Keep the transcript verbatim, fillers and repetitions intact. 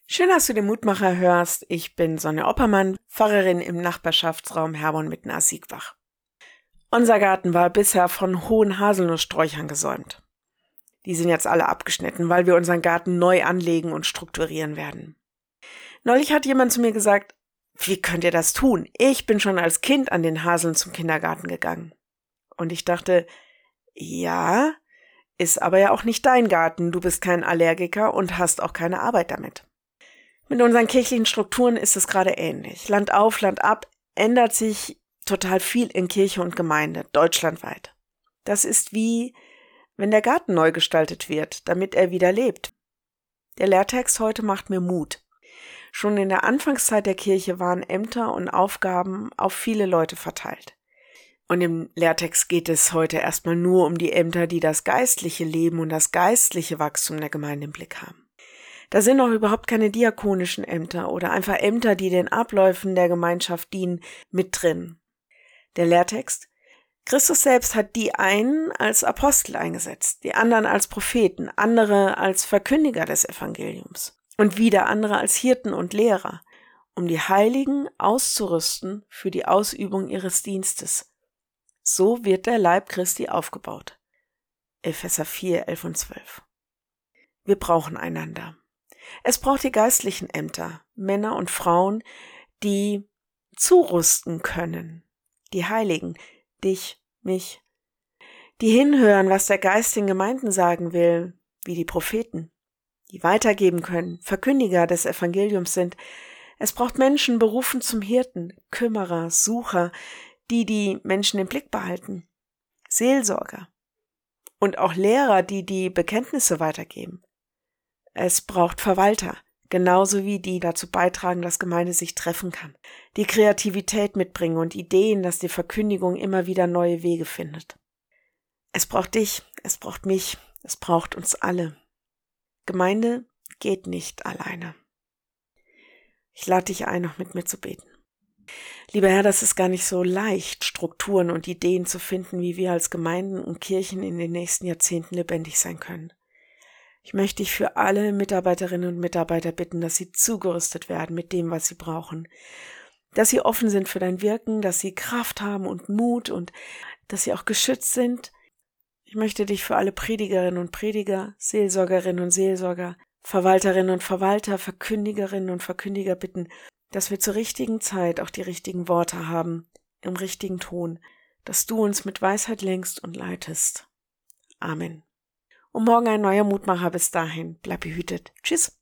Schön, dass du den Mutmacher hörst. Ich bin Sonja Oppermann, Pfarrerin im Nachbarschaftsraum Herborn-Mitten-Asiegbach. Unser Garten war bisher von hohen Haselnusssträuchern gesäumt. Die sind jetzt alle abgeschnitten, weil wir unseren Garten neu anlegen und strukturieren werden. Neulich hat jemand zu mir gesagt, wie könnt ihr das tun? Ich bin schon als Kind an den Haseln zum Kindergarten gegangen. Und ich dachte, ja, ist aber ja auch nicht dein Garten. Du bist kein Allergiker und hast auch keine Arbeit damit. Mit unseren kirchlichen Strukturen ist es gerade ähnlich. Land auf, Land ab ändert sich total viel in Kirche und Gemeinde, deutschlandweit. Das ist wie, wenn der Garten neu gestaltet wird, damit er wieder lebt. Der Lehrtext heute macht mir Mut. Schon in der Anfangszeit der Kirche waren Ämter und Aufgaben auf viele Leute verteilt. Und im Lehrtext geht es heute erstmal nur um die Ämter, die das geistliche Leben und das geistliche Wachstum der Gemeinde im Blick haben. Da sind noch überhaupt keine diakonischen Ämter oder einfach Ämter, die den Abläufen der Gemeinschaft dienen, mit drin. Der Lehrtext: Christus selbst hat die einen als Apostel eingesetzt, die anderen als Propheten, andere als Verkündiger des Evangeliums und wieder andere als Hirten und Lehrer, um die Heiligen auszurüsten für die Ausübung ihres Dienstes. So wird der Leib Christi aufgebaut. Epheser vier, elf und zwölf. Wir brauchen einander. Es braucht die geistlichen Ämter, Männer und Frauen, die zurüsten können. Die Heiligen, dich, mich, die hinhören, was der Geist den Gemeinden sagen will, wie die Propheten, die weitergeben können, Verkündiger des Evangeliums sind. Es braucht Menschen berufen zum Hirten, Kümmerer, Sucher, die die Menschen im Blick behalten, Seelsorger und auch Lehrer, die die Bekenntnisse weitergeben. Es braucht Verwalter, genauso wie die dazu beitragen, dass Gemeinde sich treffen kann, die Kreativität mitbringen und Ideen, dass die Verkündigung immer wieder neue Wege findet. Es braucht dich, es braucht mich, es braucht uns alle. Gemeinde geht nicht alleine. Ich lade dich ein, noch mit mir zu beten. Lieber Herr, das ist gar nicht so leicht, Strukturen und Ideen zu finden, wie wir als Gemeinden und Kirchen in den nächsten Jahrzehnten lebendig sein können. Ich möchte dich für alle Mitarbeiterinnen und Mitarbeiter bitten, dass sie zugerüstet werden mit dem, was sie brauchen. Dass sie offen sind für dein Wirken, dass sie Kraft haben und Mut und dass sie auch geschützt sind. Ich möchte dich für alle Predigerinnen und Prediger, Seelsorgerinnen und Seelsorger, Verwalterinnen und Verwalter, Verkündigerinnen und Verkündiger bitten, dass wir zur richtigen Zeit auch die richtigen Worte haben, im richtigen Ton, dass du uns mit Weisheit lenkst und leitest. Amen. Und morgen ein neuer Mutmacher. Bis dahin, bleib behütet. Tschüss.